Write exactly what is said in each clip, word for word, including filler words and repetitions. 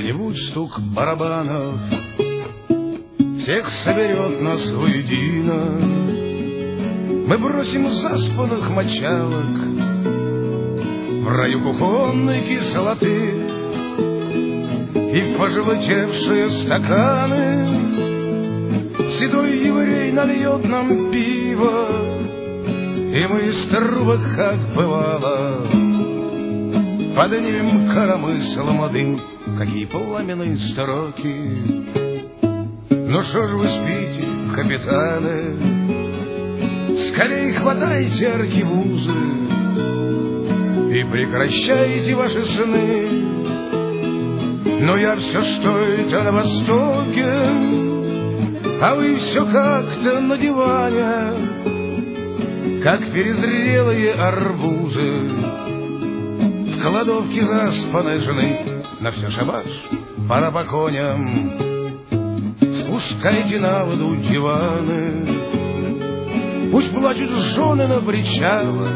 где-нибудь стук барабанов всех соберет нас воедино. Мы бросим заспанных мочалок в раю кухонной кислоты и в пожелтевшие стаканы седой еврей нальет нам пиво, и мы из трубок, как бывало, поднимем коромысл молодым, какие пламенные строки. Ну что ж вы спите, капитаны, скорей хватайте аркебузы и прекращайте ваши сны. Но я все что это на востоке, а вы все как-то на диване, как перезрелые арбузы в кладовке заспанной жены. На все шабаш, пора по коням, спускайте на воду диваны. Пусть плачут жены на причалах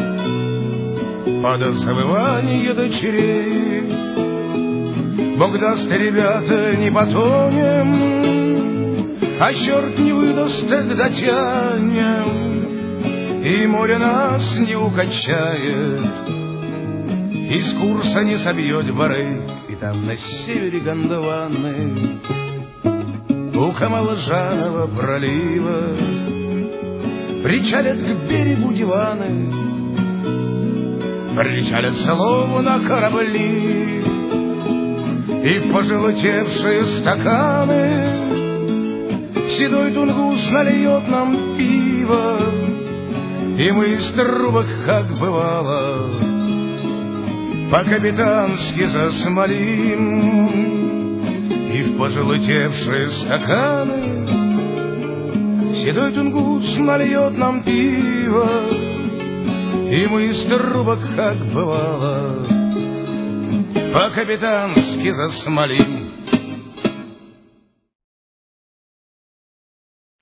под завывание дочерей. Бог даст, ребята, не потонем, а черт не выдаст, тогда тянем, и море нас не укачает, из курса не собьет бары. И там на севере Гондваны у Камаложанова пролива причалят к берегу диваны, причалят словно корабли, и пожелтевшие стаканы седой тунгус нальет нам пиво, и мы из трубок, как бывало, по-капитански засмолим, и в пожелтевшие стаканы седой тунгус нальет нам пиво, и мы из трубок, как бывало, по-капитански засмолим.